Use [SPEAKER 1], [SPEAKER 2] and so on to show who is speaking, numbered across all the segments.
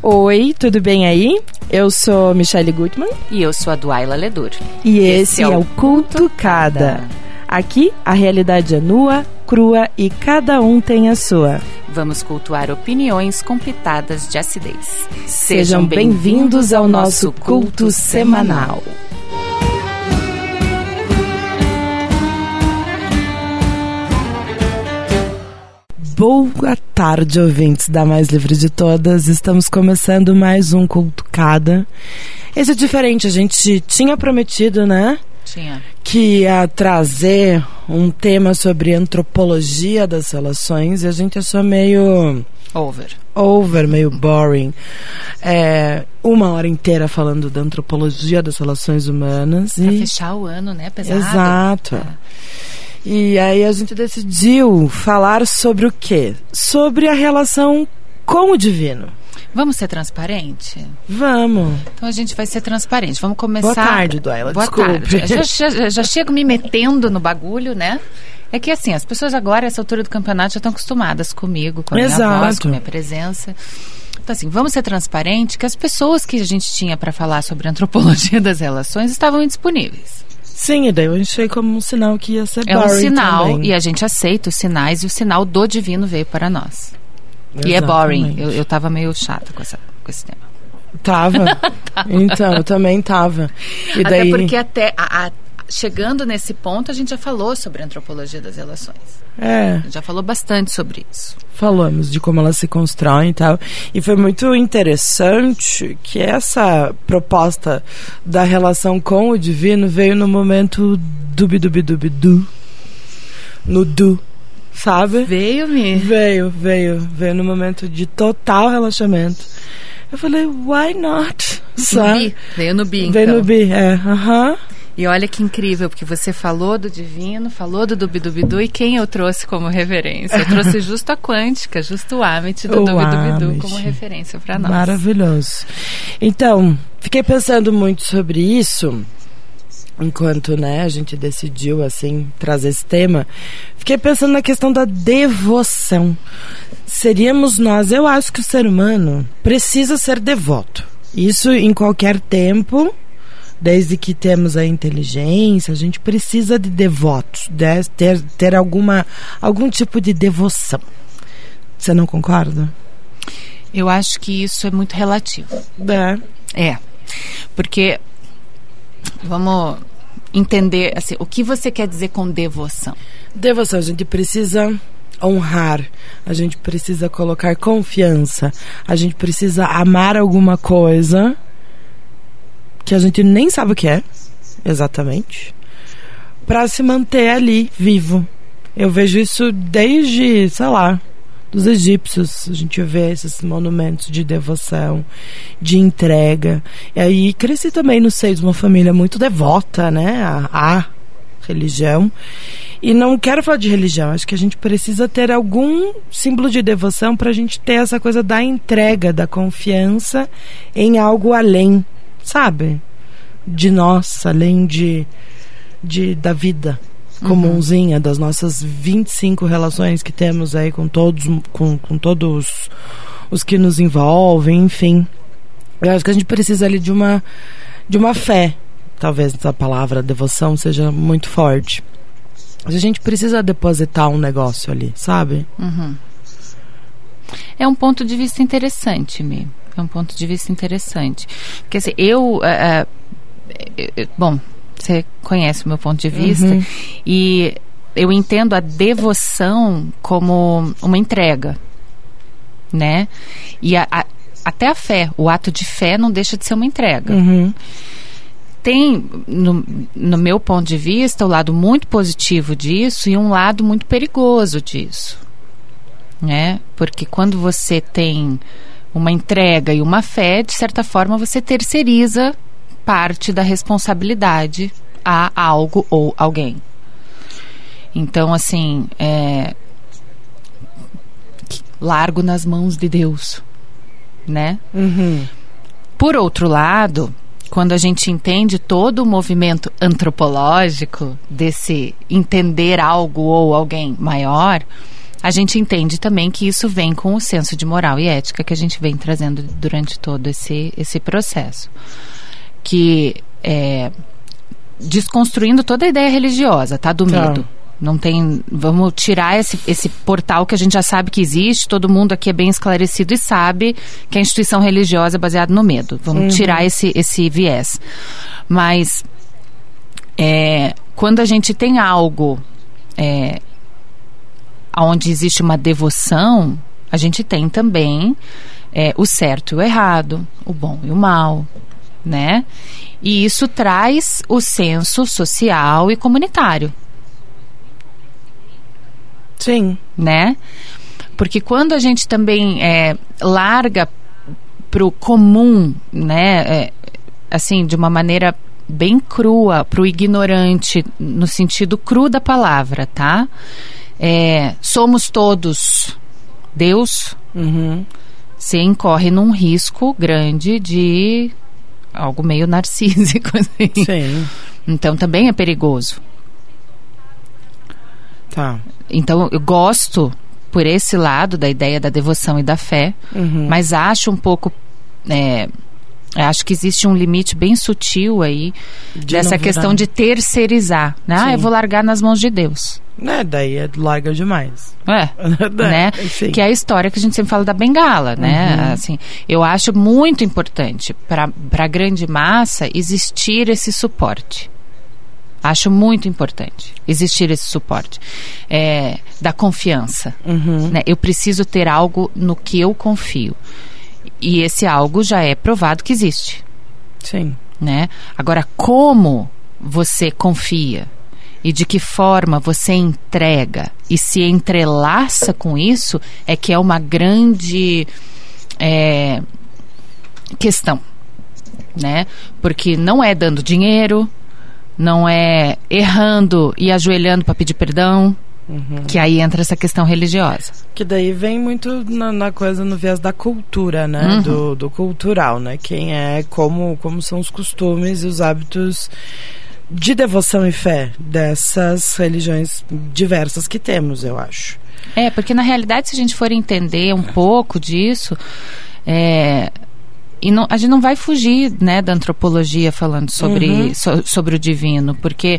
[SPEAKER 1] Oi, tudo bem aí? Eu sou Michele Gutmann.
[SPEAKER 2] E eu sou a Duaila Ledur.
[SPEAKER 1] E esse é o Cultucada. Aqui a realidade é nua, crua e cada um tem a sua.
[SPEAKER 2] Vamos cultuar opiniões com pitadas de acidez.
[SPEAKER 1] Sejam bem-vindos ao nosso culto semanal. Boa tarde, ouvintes da Mais Livre de Todas. Estamos começando mais um Cultucada. Esse é diferente, a gente tinha prometido, né?
[SPEAKER 2] Tinha.
[SPEAKER 1] Que ia trazer um tema sobre antropologia das relações e a gente achou meio... Over, meio boring. Uma hora inteira falando da antropologia das relações humanas.
[SPEAKER 2] Pra fechar o ano, né? Pesado.
[SPEAKER 1] Exato. E aí a gente decidiu falar sobre o quê? Sobre a relação com o divino.
[SPEAKER 2] Vamos ser transparente?
[SPEAKER 1] Vamos.
[SPEAKER 2] Então a gente vai ser transparente. Vamos começar...
[SPEAKER 1] Boa tarde, Duaila.
[SPEAKER 2] Boa
[SPEAKER 1] Desculpe.
[SPEAKER 2] tarde. Já chego me metendo no bagulho, né? É que assim, as pessoas agora, essa altura do campeonato, já estão acostumadas comigo, com a minha voz, com a minha presença. Então assim, vamos ser transparente que as pessoas que a gente tinha para falar sobre a antropologia das relações estavam indisponíveis.
[SPEAKER 1] Sim, e daí eu achei como um sinal que ia ser boring.
[SPEAKER 2] É um sinal,
[SPEAKER 1] também.
[SPEAKER 2] E a gente aceita os sinais, e o sinal do divino veio para nós.
[SPEAKER 1] Exatamente.
[SPEAKER 2] E é boring. Eu tava meio chata com esse tema.
[SPEAKER 1] Tava. Então, eu também tava. E daí...
[SPEAKER 2] Até porque chegando nesse ponto, a gente já falou sobre a antropologia das relações. A gente já falou bastante sobre isso.
[SPEAKER 1] Falamos de como elas se constroem e tal. E foi muito interessante que essa proposta da relação com o divino veio no momento dubi-dubi-dubi-du. No du, sabe?
[SPEAKER 2] Veio
[SPEAKER 1] no momento de total relaxamento. Eu falei, why not? Sabe?
[SPEAKER 2] Veio no bi, então.
[SPEAKER 1] Veio no bi,
[SPEAKER 2] E olha que incrível, porque você falou do divino, falou do dubi-dubi-du, e quem eu trouxe como referência? Eu trouxe justo a quântica, justo o Amit do dubi-dubi-du como referência para nós.
[SPEAKER 1] Maravilhoso. Então, fiquei pensando muito sobre isso, enquanto, a gente decidiu, assim, trazer esse tema. Fiquei pensando na questão da devoção. Seríamos nós, eu acho que o ser humano precisa ser devoto. Isso em qualquer tempo... Desde que temos a inteligência, a gente precisa de devotos, ter algum tipo de devoção. Você não concorda?
[SPEAKER 2] Eu acho que isso é muito relativo. Porque, vamos entender, assim, o que você quer dizer com devoção?
[SPEAKER 1] Devoção, a gente precisa honrar, a gente precisa colocar confiança, a gente precisa amar alguma coisa... que a gente nem sabe o que é, exatamente, para se manter ali, vivo. Eu vejo isso desde, dos egípcios. A gente vê esses monumentos de devoção, de entrega. E aí cresci também no seio de uma família muito devota, à religião. E não quero falar de religião, acho que a gente precisa ter algum símbolo de devoção para a gente ter essa coisa da entrega, da confiança em algo além, sabe? De nós, além da vida comumzinha, das nossas 25 relações que temos aí com todos os que nos envolvem, enfim. Eu acho que a gente precisa ali de uma fé. Talvez a palavra devoção seja muito forte. Mas a gente precisa depositar um negócio ali, sabe?
[SPEAKER 2] Uhum. É um ponto de vista interessante, Mi. É um ponto de vista interessante. Porque assim, bom, você conhece o meu ponto de vista, e eu entendo a devoção como uma entrega, né? E até a fé, o ato de fé não deixa de ser uma entrega. Tem, no meu ponto de vista, o lado muito positivo disso e um lado muito perigoso disso, né? Porque quando você tem uma entrega e uma fé, de certa forma você terceiriza parte da responsabilidade a algo ou alguém. Então, assim, largo nas mãos de Deus, né? Por outro lado, quando a gente entende todo o movimento antropológico desse entender algo ou alguém maior, a gente entende também que isso vem com o senso de moral e ética que a gente vem trazendo durante todo esse processo. Que desconstruindo toda a ideia religiosa, tá? Do medo. Não tem... Vamos tirar esse portal que a gente já sabe que existe, todo mundo aqui é bem esclarecido e sabe que a instituição religiosa é baseada no medo. Vamos tirar esse viés. Mas quando a gente tem algo onde existe uma devoção, a gente tem também o certo e o errado, o bom e o mal, né? E isso traz o senso social e comunitário.
[SPEAKER 1] Sim.
[SPEAKER 2] Né? Porque quando a gente também larga pro comum, né? Assim, de uma maneira bem crua, pro ignorante, no sentido cru da palavra, tá? Somos todos Deus, você incorre num risco grande de algo meio narcísico, assim.
[SPEAKER 1] Sim.
[SPEAKER 2] Então também é perigoso.
[SPEAKER 1] Tá.
[SPEAKER 2] Então eu gosto por esse lado da ideia da devoção e da fé, mas acho um pouco acho que existe um limite bem sutil aí dessa questão de terceirizar, né? Eu vou largar nas mãos de Deus.
[SPEAKER 1] Daí larga demais.
[SPEAKER 2] Né? Que é a história que a gente sempre fala da bengala, né? Assim, eu acho muito importante para a grande massa existir esse suporte. Acho muito importante existir esse suporte da confiança. Né? Eu preciso ter algo no que eu confio. E esse algo já é provado que existe.
[SPEAKER 1] Sim.
[SPEAKER 2] Né? Agora, como você confia e de que forma você entrega e se entrelaça com isso que é uma grande questão. Né? Porque não é dando dinheiro, não é errando e ajoelhando para pedir perdão, que aí entra essa questão religiosa.
[SPEAKER 1] Que daí vem muito na coisa, no viés da cultura, né? Do cultural, né? Quem como são os costumes e os hábitos de devoção e fé dessas religiões diversas que temos, eu acho.
[SPEAKER 2] Porque na realidade, se a gente for entender um pouco disso, a gente não vai fugir, né, da antropologia falando sobre o divino, porque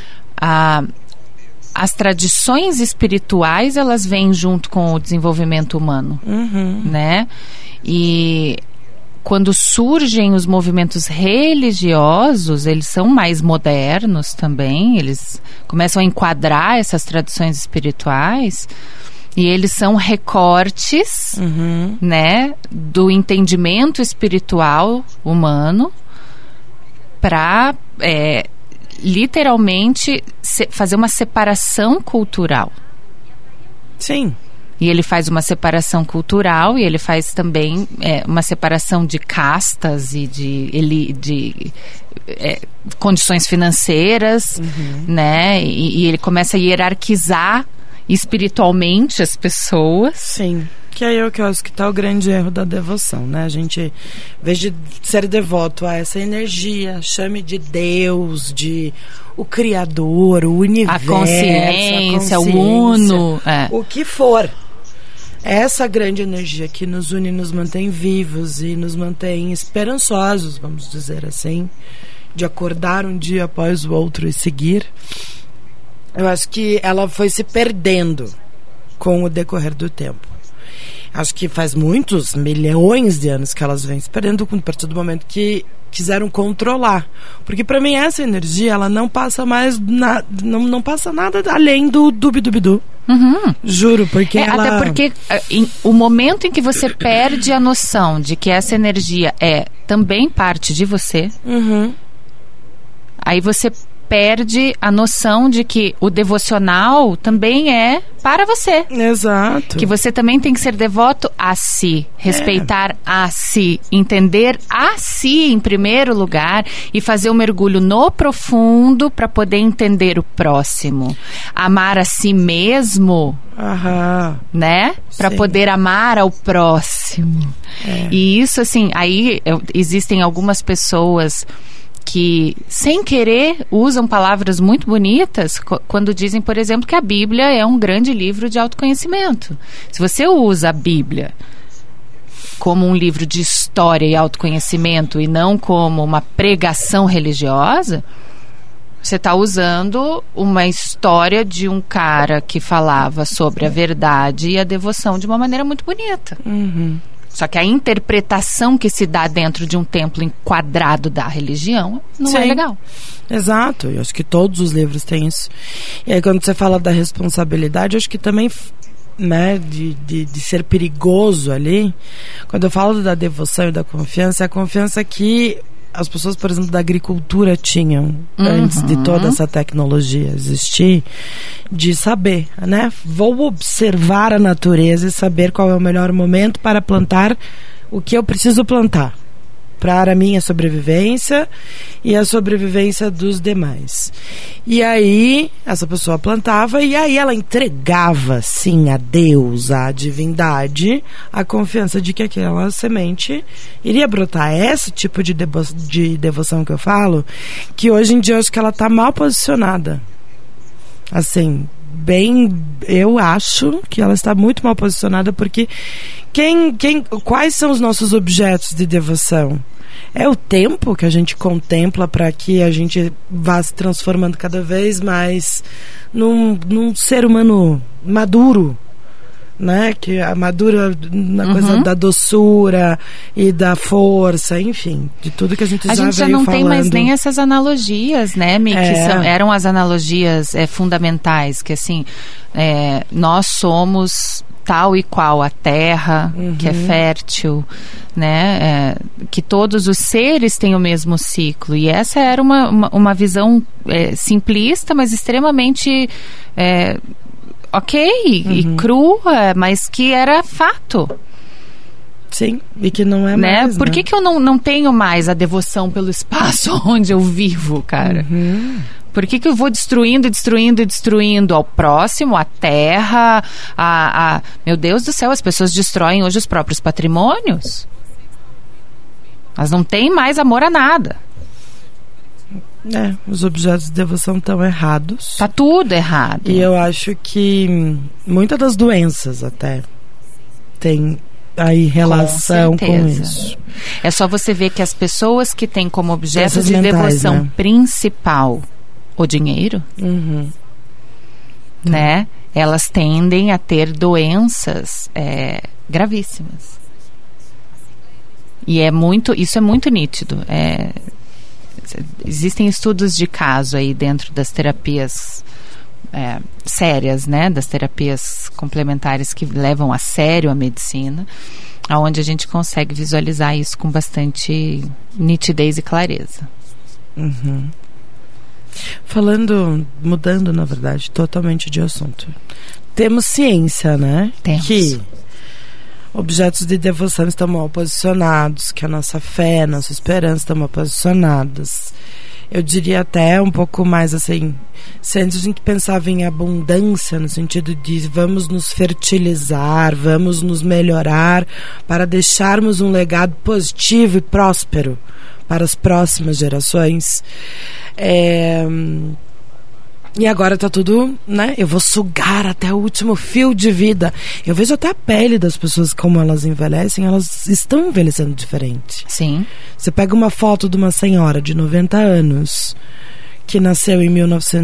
[SPEAKER 2] as tradições espirituais, elas vêm junto com o desenvolvimento humano, né? E quando surgem os movimentos religiosos, eles são mais modernos também, eles começam a enquadrar essas tradições espirituais e eles são recortes, né, do entendimento espiritual humano para literalmente fazer uma separação cultural.
[SPEAKER 1] Sim.
[SPEAKER 2] E ele faz uma separação cultural e ele faz também uma separação de castas e de condições financeiras, né? E ele começa a hierarquizar espiritualmente as pessoas.
[SPEAKER 1] Sim. Que aí é o que eu acho que está o grande erro da devoção, né? A gente, em vez de ser devoto a essa energia, chame de Deus, de o Criador, o universo,
[SPEAKER 2] a consciência, o Uno,
[SPEAKER 1] o que for. Essa grande energia que nos une, nos mantém vivos e nos mantém esperançosos, vamos dizer assim, de acordar um dia após o outro e seguir. Eu acho que ela foi se perdendo com o decorrer do tempo. Acho que faz muitos milhões de anos que elas vêm se perdendo a partir do momento que quiseram controlar. Porque para mim essa energia, ela não passa mais não passa nada além do dubi-dubi-du. Juro, porque ela...
[SPEAKER 2] Até porque o momento em que você perde a noção de que essa energia é também parte de você, aí você perde a noção de que o devocional também é para você.
[SPEAKER 1] Exato.
[SPEAKER 2] Que você também tem que ser devoto a si, respeitar a si, entender a si em primeiro lugar e fazer um mergulho no profundo para poder entender o próximo. Amar a si mesmo, né? Para poder amar ao próximo. E isso, assim, aí existem algumas pessoas que, sem querer, usam palavras muito bonitas quando dizem, por exemplo, que a Bíblia é um grande livro de autoconhecimento. Se você usa a Bíblia como um livro de história e autoconhecimento e não como uma pregação religiosa, você está usando uma história de um cara que falava sobre a verdade e a devoção de uma maneira muito bonita.
[SPEAKER 1] Uhum.
[SPEAKER 2] Só que a interpretação que se dá dentro de um templo enquadrado da religião não é legal.
[SPEAKER 1] Exato, eu acho que todos os livros têm isso. E aí quando você fala da responsabilidade, eu acho que também, né, de ser perigoso ali, quando eu falo da devoção e da confiança, é a confiança que as pessoas, por exemplo, da agricultura tinham antes de toda essa tecnologia existir, de saber, né? Vou observar a natureza e saber qual é o melhor momento para plantar o que eu preciso plantar para a minha sobrevivência e a sobrevivência dos demais. E aí, essa pessoa plantava e aí ela entregava, sim, a Deus, a divindade, a confiança de que aquela semente iria brotar. É esse tipo de devoção que eu falo, que hoje em dia eu acho que ela está mal posicionada. Assim, eu acho que ela está muito mal posicionada, porque quais são os nossos objetos de devoção? É o tempo que a gente contempla para que a gente vá se transformando cada vez mais num ser humano maduro, né? Que a madura na coisa da doçura e da força, enfim, de tudo que a gente já veio falando. A gente já não tem mais
[SPEAKER 2] nem essas analogias, né, Mi? Que eram as analogias fundamentais, que assim, nós somos tal e qual a terra, que é fértil, né? Que todos os seres têm o mesmo ciclo. E essa era uma visão simplista, mas extremamente e crua, mas que era fato.
[SPEAKER 1] Sim, e que não é
[SPEAKER 2] né?
[SPEAKER 1] mais,
[SPEAKER 2] Por que eu não tenho mais a devoção pelo espaço onde eu vivo, cara? Por que eu vou destruindo ao próximo, a terra, Meu Deus do céu, as pessoas destroem hoje os próprios patrimônios. Elas não têm mais amor a nada.
[SPEAKER 1] Os objetos de devoção estão errados.
[SPEAKER 2] Tá tudo errado.
[SPEAKER 1] E eu acho que muitas das doenças até tem aí relação com isso.
[SPEAKER 2] É só você ver que as pessoas que têm como objeto de devoção principal o dinheiro, né? Elas tendem a ter doenças gravíssimas. E isso é muito nítido. Existem estudos de caso aí dentro das terapias sérias, né? Das terapias complementares que levam a sério a medicina, onde a gente consegue visualizar isso com bastante nitidez e clareza.
[SPEAKER 1] Mudando, na verdade, totalmente de assunto. Temos ciência, né?
[SPEAKER 2] Temos.
[SPEAKER 1] Que objetos de devoção estão mal posicionados, que a nossa fé, nossa esperança estão mal posicionadas. Eu diria até um pouco mais assim, se antes a gente pensava em abundância, no sentido de vamos nos fertilizar, vamos nos melhorar para deixarmos um legado positivo e próspero para as próximas gerações. E agora tá tudo, né? Eu vou sugar até o último fio de vida. Eu vejo até a pele das pessoas, como elas envelhecem, elas estão envelhecendo diferente.
[SPEAKER 2] Sim.
[SPEAKER 1] Você pega uma foto de uma senhora de 90 anos que nasceu em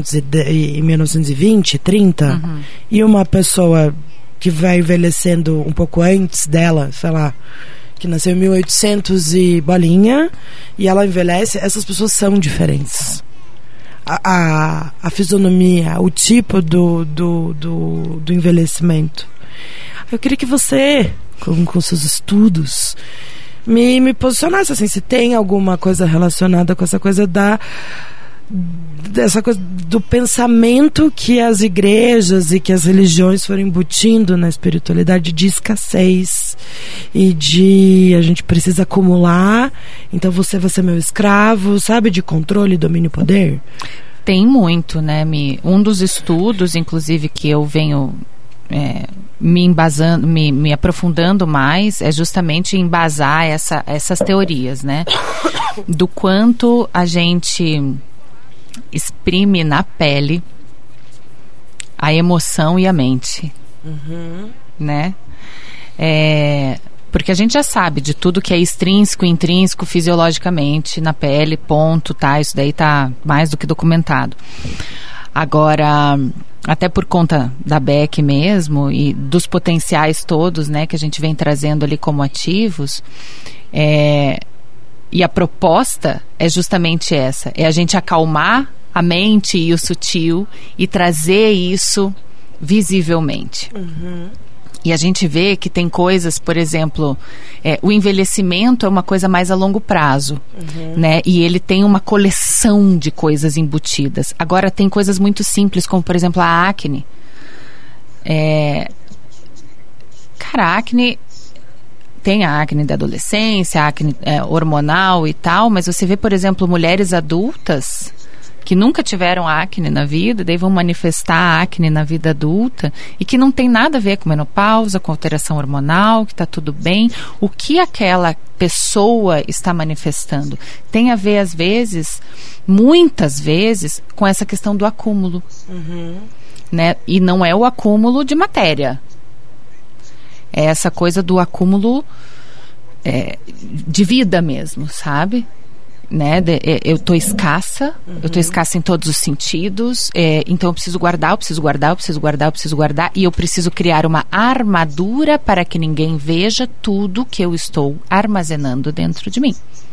[SPEAKER 1] 1920, 30, e uma pessoa que vai envelhecendo um pouco antes dela, sei lá, que nasceu em 1800 e bolinha, e ela envelhece, essas pessoas são diferentes. A fisionomia, o tipo do envelhecimento. Eu queria que você, com seus estudos, me posicionasse assim, se tem alguma coisa relacionada com essa coisa dessa coisa do pensamento que as igrejas e que as religiões foram embutindo na espiritualidade, de escassez e de a gente precisa acumular, então você vai ser meu escravo, sabe, de controle, domínio e poder.
[SPEAKER 2] Tem muito, né, Mi? Um dos estudos, inclusive, que eu venho me embasando, me aprofundando mais, é justamente embasar essas teorias, né? Do quanto a gente exprime na pele a emoção e a mente, né? Porque a gente já sabe de tudo que é extrínseco e intrínseco fisiologicamente na pele, ponto, tá? Isso daí tá mais do que documentado. Agora, até por conta da Beck mesmo e dos potenciais todos, né, que a gente vem trazendo ali como ativos, e a proposta é justamente essa, é a gente acalmar a mente e o sutil e trazer isso visivelmente. E a gente vê que tem coisas, por exemplo, o envelhecimento é uma coisa mais a longo prazo, né? E ele tem uma coleção de coisas embutidas. Agora tem coisas muito simples, como por exemplo a acne. Cara, a acne... Tem a acne da adolescência, a acne hormonal e tal, mas você vê, por exemplo, mulheres adultas que nunca tiveram acne na vida, daí vão manifestar a acne na vida adulta e que não tem nada a ver com menopausa, com alteração hormonal, que está tudo bem. O que aquela pessoa está manifestando tem a ver, às vezes, muitas vezes, com essa questão do acúmulo. Né? E não é o acúmulo de matéria. É essa coisa do acúmulo de vida mesmo, sabe? Né? Eu tô escassa, eu tô escassa em todos os sentidos, então eu preciso guardar, e eu preciso criar uma armadura para que ninguém veja tudo que eu estou armazenando dentro de mim.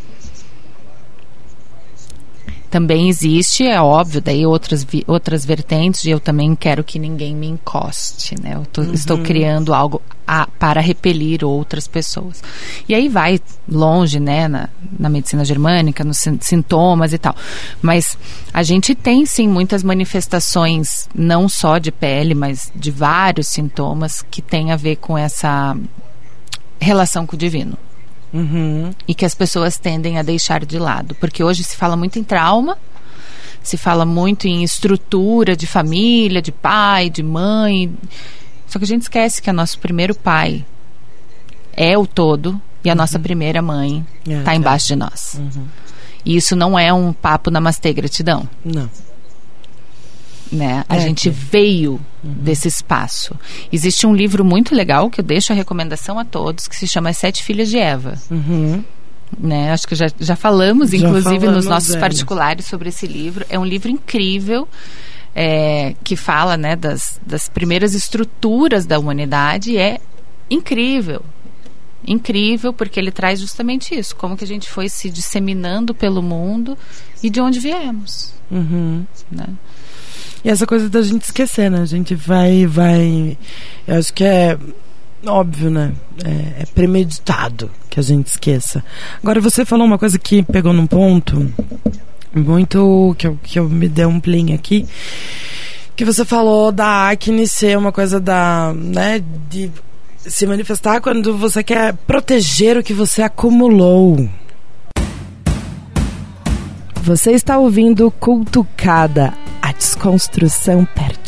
[SPEAKER 2] Também existe, é óbvio, daí outras vertentes de eu também quero que ninguém me encoste, né? Estou criando algo para repelir outras pessoas. E aí vai longe, né? Na medicina germânica, nos sintomas e tal. Mas a gente tem, sim, muitas manifestações, não só de pele, mas de vários sintomas que tem a ver com essa relação com o divino. E que as pessoas tendem a deixar de lado, porque hoje se fala muito em trauma, se fala muito em estrutura de família, de pai, de mãe, só que a gente esquece que o nosso primeiro pai é o todo e a nossa primeira mãe está embaixo de nós. E isso não é um papo namastê, gratidão. Não. Né? A gente veio desse espaço. Existe um livro muito legal que eu deixo a recomendação a todos, que se chama As 7 Filhas de Eva. Né? Acho que já falamos, inclusive nos nossos particulares, sobre esse livro. É um livro incrível, que fala, né, das primeiras estruturas da humanidade. É incrível porque ele traz justamente isso, como que a gente foi se disseminando pelo mundo e de onde viemos. Né?
[SPEAKER 1] E essa coisa da gente esquecer, né? A gente vai... Eu acho que é óbvio, né? É premeditado que a gente esqueça. Agora, você falou uma coisa que pegou num ponto muito... Que eu me dei um plim aqui. Que você falou da acne ser uma coisa né? De se manifestar quando você quer proteger o que você acumulou. Você está ouvindo Cutucada, a desconstrução perto